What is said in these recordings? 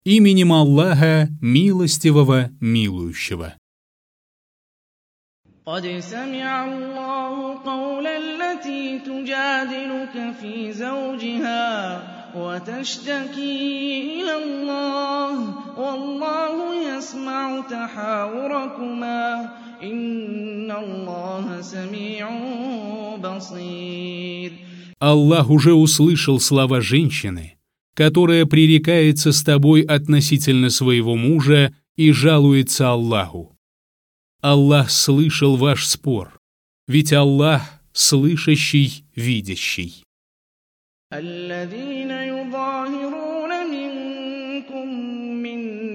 Именем Аллаха, милостивого, милующего. قد سمع الله قول التي تجادلك في زوجها وتشتكي إلى الله والله يسمع تحاوركما إن الله سميع بصير. Аллах уже услышал слова женщины, которая пререкается с тобой относительно своего мужа и жалуется Аллаху. Аллах слышал ваш спор, ведь Аллах слышащий, видящий. الذين يظاهرون منكم من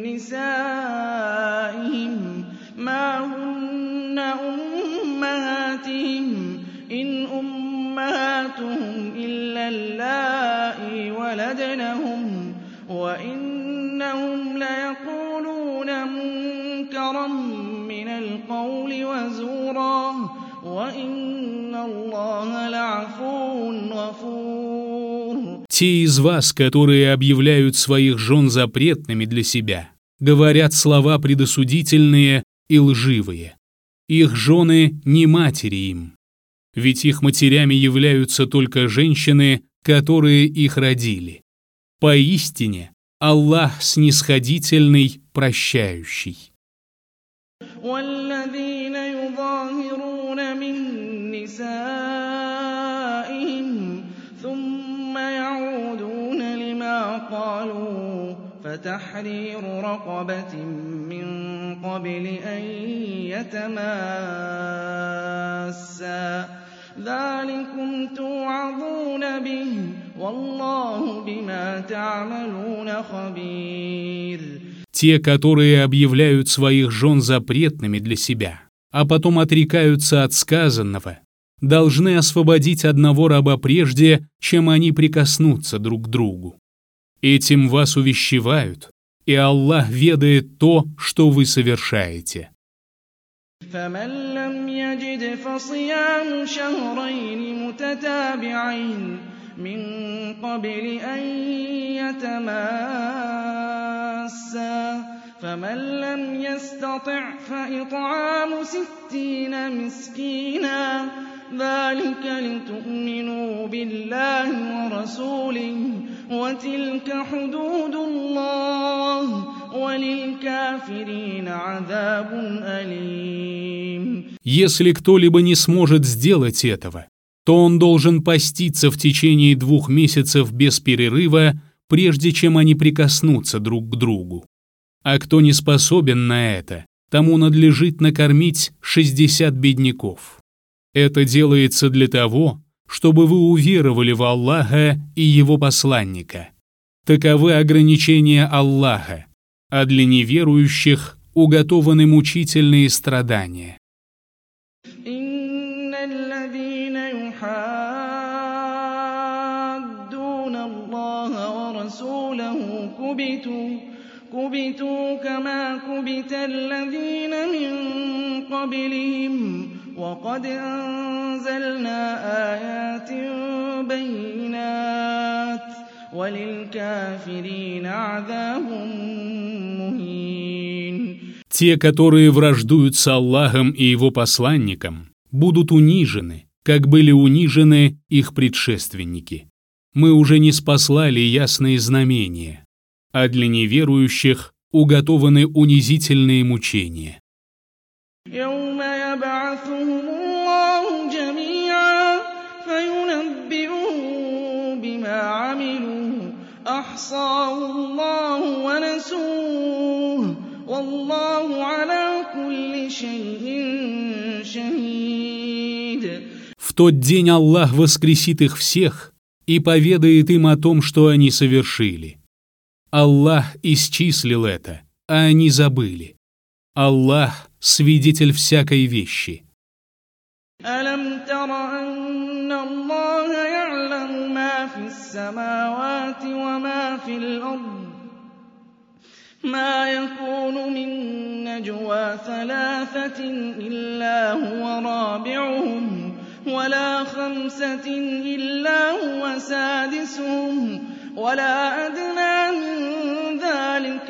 نسائهم ما هن أمهاتهم إن أمهاتهم إلا اللائي ولدنهم وإنهم ليقولون منكرا من القول وزورا وإن الله لعفو غفور. Те из вас, которые объявляют своих жен запретными для себя, говорят слова предосудительные и лживые. Их жены не матери им, ведь их матерями являются только женщины, которые их родили. Поистине, Аллах снисходительный, прощающий. والذين يظاهرون من نسائهم ثم يعودون لما قالوا فتحرير رقبة من قبل أن يتماسا ذلكم توعظون به والله بما تعملون خبير. Те, которые объявляют своих жен запретными для себя, а потом отрекаются от сказанного, должны освободить одного раба прежде, чем они прикоснутся друг к другу. Этим вас увещевают, и Аллах ведает то, что вы совершаете. فمن لم يجد فصيام شهرين متتابعين من قبل أن يتماسا فمن لم يستطع فإطعام 60 مسكينا ذلك لتؤمنوا بالله ورسوله وتلك حدود الله وللكافرين عذاب أليم. Если кто-либо не сможет сделать этого, то он должен поститься в течение 2 месяцев без перерыва, прежде чем они прикоснутся друг к другу. А кто не способен на это, тому надлежит накормить 60 бедняков. Это делается для того, чтобы вы уверовали в Аллаха и Его посланника. Таковы ограничения Аллаха, а для неверующих уготованы мучительные страдания. إن الذين يحادون الله ورسوله كبتوا كما كبت الذين من قبلهم وقد أنزلنا آيات بينات وللكافرين عذاب مهين. Те, которые враждуют с Аллахом и Его посланником, будут унижены, как были унижены их предшественники. Мы уже не спаслали ясные знамения, а для неверующих уготованы унизительные мучения. يوم يبعثهم الله جميعا فينبئهم بما عملوا أحصاه الله ونسوه والله على كل شيء شهيد. В тот день Аллах воскресит их всех и поведает им о том, что они совершили. Аллах исчислил это, а они забыли. Аллах — свидетель всякой вещи. ألم تر أن الله يعلم ما في السماوات وما في الأرض ما يكون من نجوى 3 إلا هو رابعهم ولا 5 إلا هو سادسهم ولا أدنى من ذلك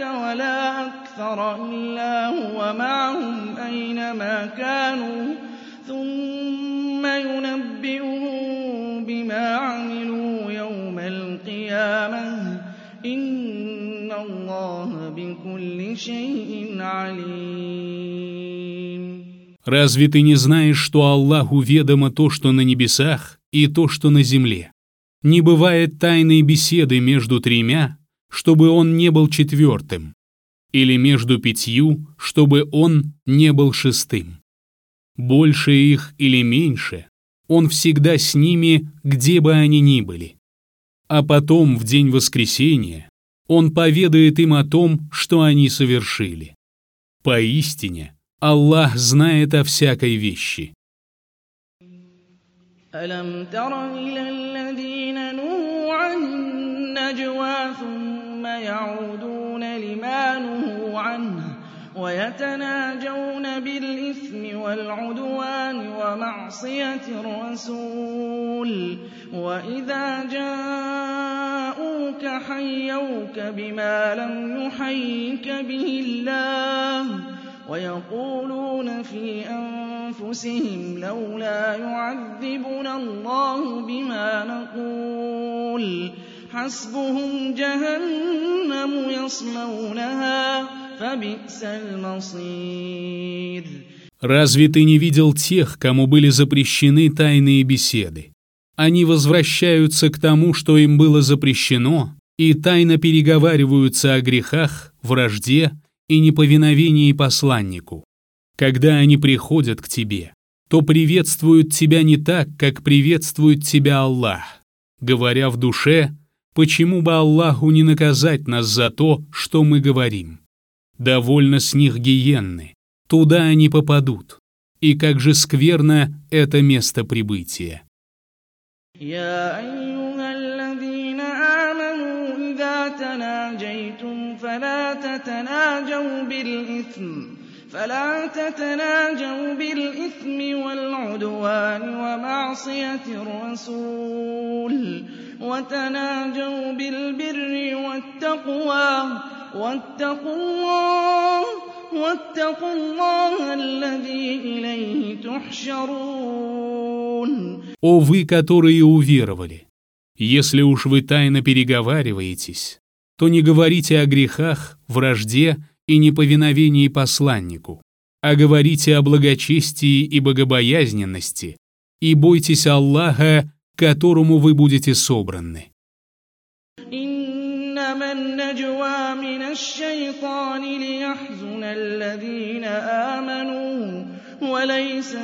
أكثر إلا هو معهم أينما كانوا ثم ينبئهم بما عملوا يوم القيامة إن الله بكل شيء عليم. Разве ты не знаешь, что Аллаху ведомо то, что на небесах, и то, что на земле? Не бывает тайной беседы между тремя, чтобы он не был четвертым, или между 5, чтобы он не был 6. Больше их или меньше, он всегда с ними, где бы они ни были. А потом, в день воскресения, он поведает им о том, что они совершили. Поистине, Аллах знает о всякой вещи. ألم تر إلى الذين نهوا عن النجوى ثم يعودون لما نهوا عنه ويتناجون بالإثم والعدوان ومعصية الرسول وإذا جاءوك حيوك بما لم يحيك به الله ويقولون في أنفسهم لولا يعذبنا الله بما نقول حسبهم جهنم يصلونها فبئس المصير. Разве ты не видел тех, кому были запрещены тайные беседы? Они возвращаются к тому, что им было запрещено, и тайно переговариваются о грехах, вражде и неповиновении посланнику. Когда они приходят к тебе, то приветствуют тебя не так, как приветствует тебя Аллах, говоря в душе, почему бы Аллаху не наказать нас за то, что мы говорим. Довольно с них гиенны, туда они попадут, и как же скверно это место прибытия. يا أيها الذين آمنوا إذا تناجيتم فلا تتناجوا بالإثم والعدوان ومعصية الرسول وتناجوا بالبر والتقوى واتقوا الله الذي إليه تحشرون. О вы, которые уверовали! Если уж вы тайно переговариваетесь, то не говорите о грехах, вражде и неповиновении посланнику, а говорите о благочестии и богобоязненности, и бойтесь Аллаха, к которому вы будете собраны. إنما النجوى من الشيطان ليحزن الذين آمنوا وليس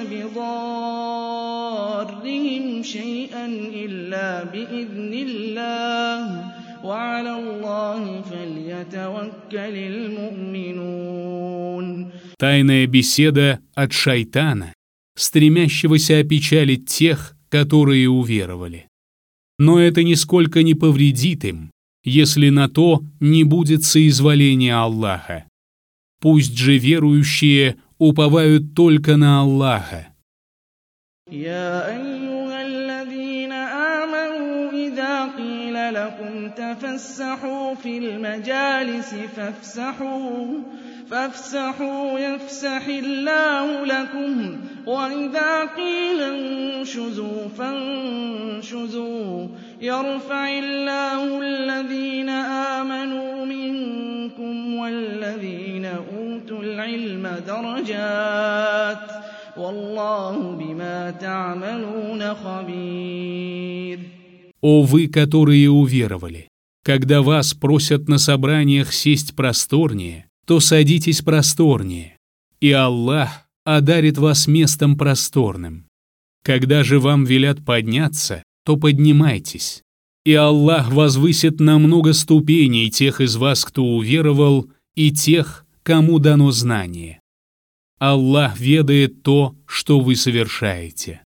بضارهم شيئا إلا بإذن الله وعلى الله فليتوكل المؤمنون. Тайная беседа от шайтана, стремящегося опечалить тех, которые уверовали. Но это нисколько не повредит им, если на то не будет соизволения Аллаха. Пусть же верующие уповают только на Аллаха. يا أيها الذين آمنوا إذا قيل لكم تفسحوا في المجالس فافسحوا يفسح الله لكم وإذا قيل انشزوا فانشزوا يرفع الله الذين آمنوا منكم والذين أوتوا العلم درجات والله بما تعملون خبير. О вы, которые уверовали! Когда вас просят на собраниях сесть просторнее, то садитесь просторнее, и Аллах одарит вас местом просторным. Когда же вам велят подняться, то поднимайтесь, и Аллах возвысит на много ступеней тех из вас, кто уверовал, и тех, кому дано знание. Аллах ведает то, что вы совершаете.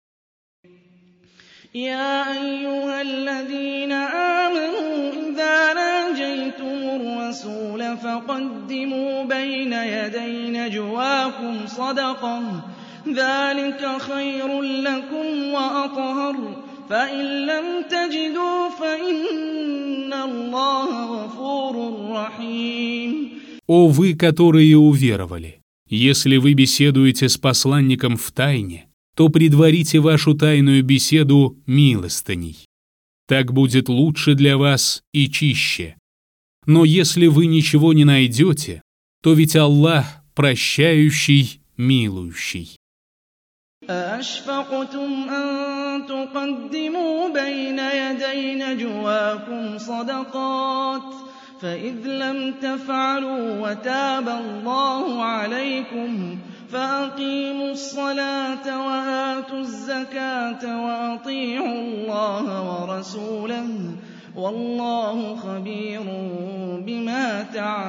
يا أيها الذين آمنوا إذا ناجيتم الرسول فقدموا بين يدي نجواكم صدقة ذلك خير لكم وأطهر فإن لم تجدوا فإن الله غفور رحيم. О вы, которые уверовали! Если вы беседуете с посланником в тайне, то предварите вашу тайную беседу милостыней. Так будет лучше для вас и чище. Но если вы ничего не найдете, то ведь Аллах прощающий, милующий. أَأَشْفَقْتُمْ أَن تُقَدِّمُوا بَيْنَ يَدَيْ نَجْوَاكُمْ صَدَقَاتٍ فَإِذْ لَمْ تَفْعَلُوا وَتَابَ اللَّهُ عَلَيْكُمْ فَأَقِيمُوا الصَّلَاةَ وَآتُوا الزَّكَاةَ وَأَطِيعُوا اللَّهَ وَرَسُولَهُ وَاللَّهُ خَبِيرٌ بِمَا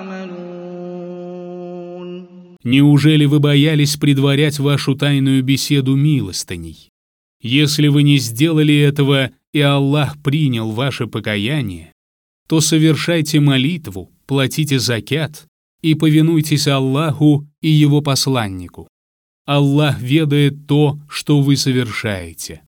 تَعْمَلُونَ. Неужели вы боялись предварять вашу тайную беседу милостыней? Если вы не сделали этого, и Аллах принял ваше покаяние, то совершайте молитву, платите закят и повинуйтесь Аллаху и Его посланнику. Аллах ведает то, что вы совершаете.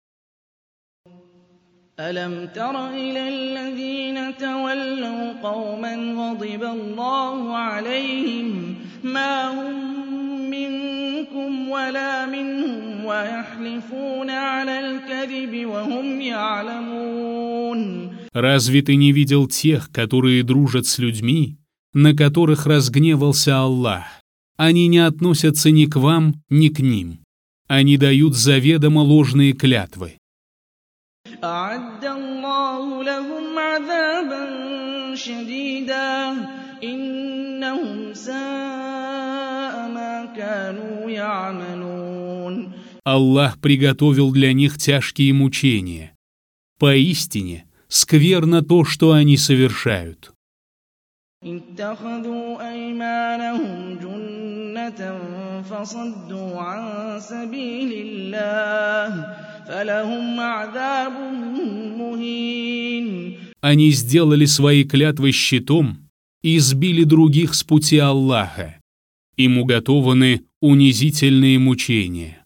أَلَمْ تَرَ إِلَى الَّذِينَ تَوَلَّوْا قَوْمًا غَضِبَ اللَّهُ عَلَيْهِمْ مَا هُم مِّنكُمْ وَلَا مِنْهُمْ وَيَحْلِفُونَ عَلَى الْكَذِبِ وَهُمْ يَعْلَمُونَ. Разве ты не видел тех, которые дружат с людьми, на которых разгневался Аллах? Они не относятся ни к вам, ни к ним. Они дают заведомо ложные клятвы. أَعَدَّ اللَّهُ لَهُمْ عَذَابًا شَدِيدًا إِنَّهُمْ سَاءَ مَا كَانُوا يَعْمَلُونَ. Аллах приготовил для них тяжкие мучения. Поистине, скверно то, что они совершают. اتَّخَذُوا أَيْمَانَهُمْ جُنَّةً فَصَدُّوا عَن سَبِيلِ اللَّهِ فَلَهُمْ عَذَابٌ مُّهِينٌ. Они сделали свои клятвы щитом и сбили других с пути Аллаха. Им уготованы унизительные мучения.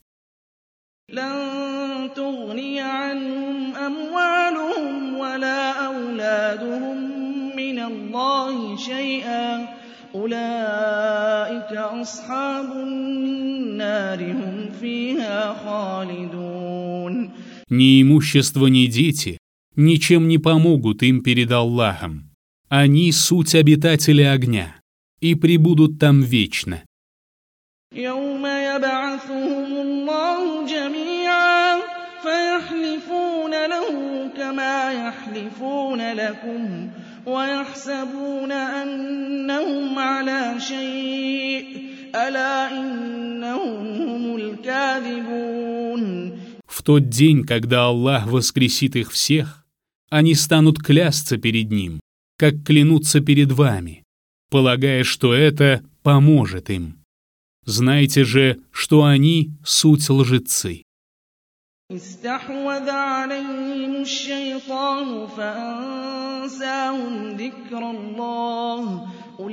لَن تُغْنِيَ عَنْهُمْ أَمْوَالُهُمْ وَلَا أَوْلَادُهُم مِّنَ اللَّهِ شَيْئًا أُولَٰئِكَ أَصْحَابُ النَّارِ هُمْ فِيهَا خَالِدُونَ. Ни имущество, ни дети ничем не помогут им перед Аллахом. Они суть обитатели огня и пребудут там вечно. يَوْمَ يَبْعَثُهُمُ اللَّهُ جَمِيعًا فَيَحْلِفُونَ لَهُ كَمَا يَحْلِفُونَ لَكُمْ وَيَحْسَبُونَ أَنَّهُمْ عَلَىٰ شَيْءٍ أَلَا إِنَّهُمْ هُمُ الْكَاذِبُونَ. В тот день, когда Аллах воскресит их всех, они станут клясться перед Ним, как клянутся перед вами, полагая, что это поможет им. Знайте же, что они суть лжецы. استحوذ عليهم الشيطان فأنساهم ذكر الله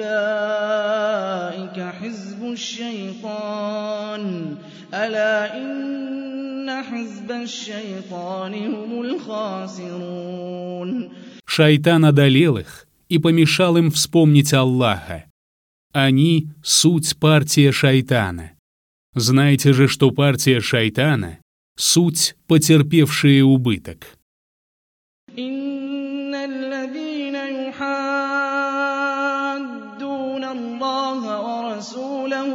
أولئك حزب الشيطان ألا إن حزب الشيطان هم الخاسرون. Шайтан одолел их и помешал им вспомнить Аллаха. Они — суть партия шайтана. Знайте же, что партия шайтана — суть, потерпевшие убыток. إن الذين يحادون الله ورسوله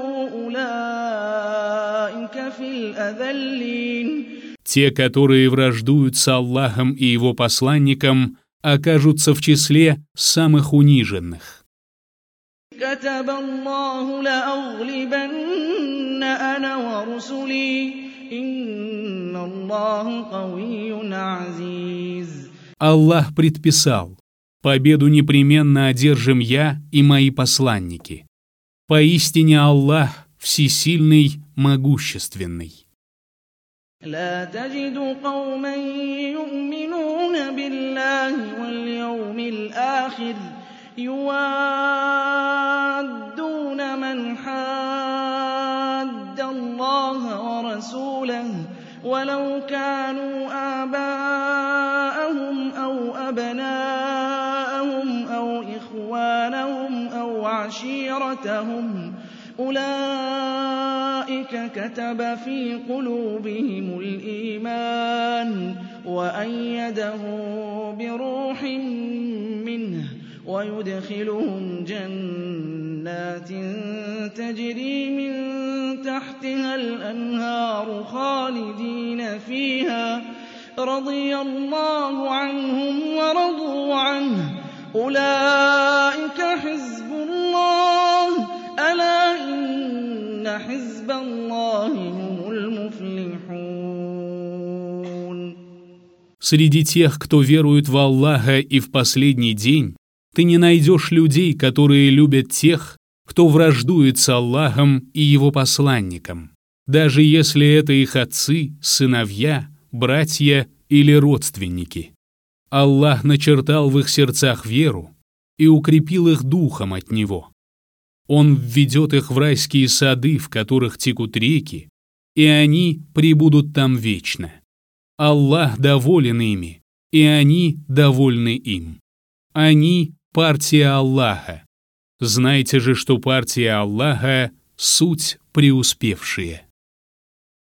أولئك في الأذلين. Те, которые враждуют с Аллахом и Его посланником, окажутся в числе самых униженных. كتب الله لأغلبن أنا ورسلي إن الله قوي عزيز. Аллах предписал: победу непременно одержим я и мои посланники. Поистине Аллах всесильный, могущественный. لا تجد قوما يؤمنون بالله واليوم الآخر يوادون من حاد الله ورسوله ولو كانوا آباءهم أو أبناءهم أو إخوانهم أو عشيرتهم وعشيرتهم أولئك كتب في قلوبهم الإيمان وأيدهم بروح منه ويدخلهم جنات تجري من تحتها الأنهار خالدين فيها رضي الله عنهم ورضوا عنه أولئك حزب الله ألا إن حزب الله هم المفلحون. Среди тех, кто верует в Аллаха и в последний день, ты не найдешь людей, которые любят тех, кто враждует с Аллахом и Его посланником, даже если это их отцы, сыновья, братья или родственники. Аллах начертал в их сердцах веру и укрепил их духом от Него. Он введет их в райские сады, в которых текут реки, и они пребудут там вечно. Аллах доволен ими, и они довольны им. Они – партия Аллаха. Знайте же, что партия Аллаха – суть преуспевшие.